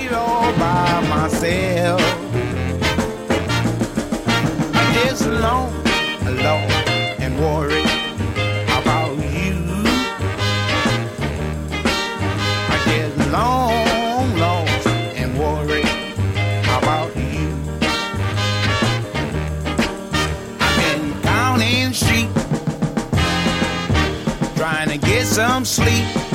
all by myself. I'm just alone, alone, and worried about you. I get long, lost, and worried about you. I've been counting sheep, trying to get some sleep.